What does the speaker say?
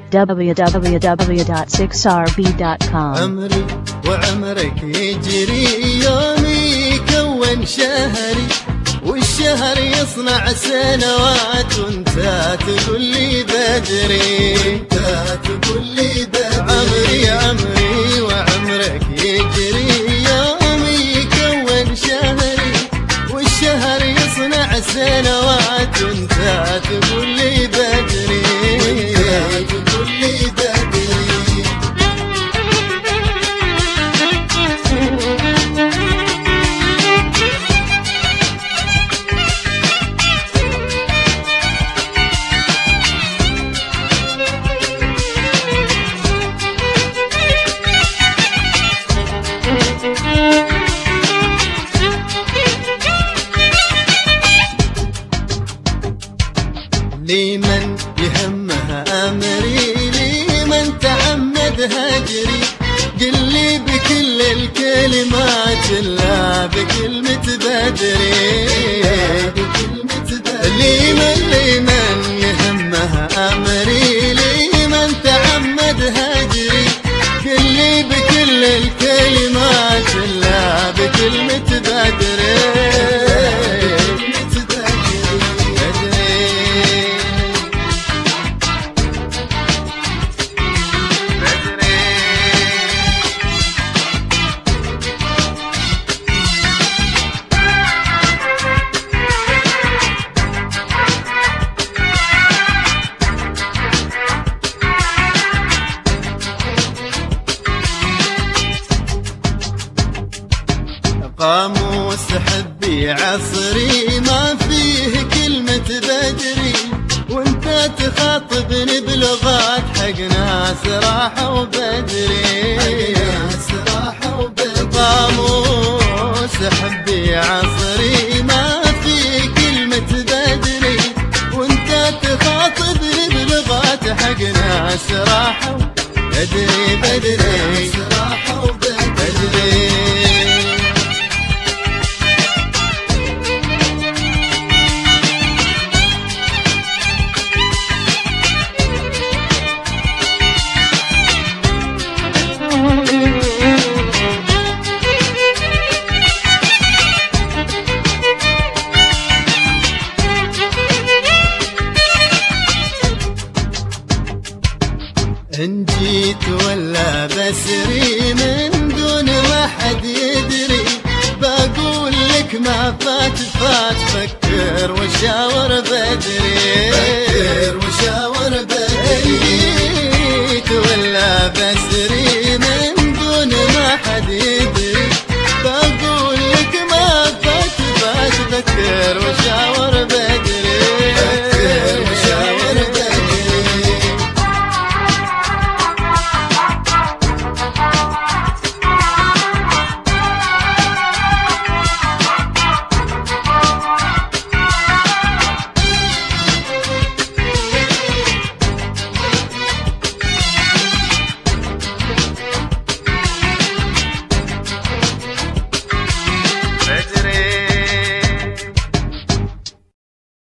www.6rb.com. عمري وعمرك يجري، يومي يكون شهري، والشهر يصنع سنوات، وانت تقول لي بدري، انت تقول لي بدري. عمري وعمرك يجري، يومي يكون شهري، والشهر يصنع سنوات، وانت تقول لي بدري، انت تقول لي بدري. لمن يهمها أمري، لمن تعمد هجري، قل لي بكل الكلمات إلا بكلمة بدري، لمن يهمها أمري، لمن تعمد هجري، قل لي بكل الكلمات إلا بكلمة بدري. قاموس حبي عصري ما فيه كلمة بدري، وانت تخاطبني بلغات حق ناس راحوا بدري، قاموس حبي عصري ما فيه كلمة بدري، وانت تخاطبني بلغات حق ناس راحوا بدري بدري. إن جيت ولا بسري من دون ما حد يدري، بقول لك ما فات فكر وشاور بدري،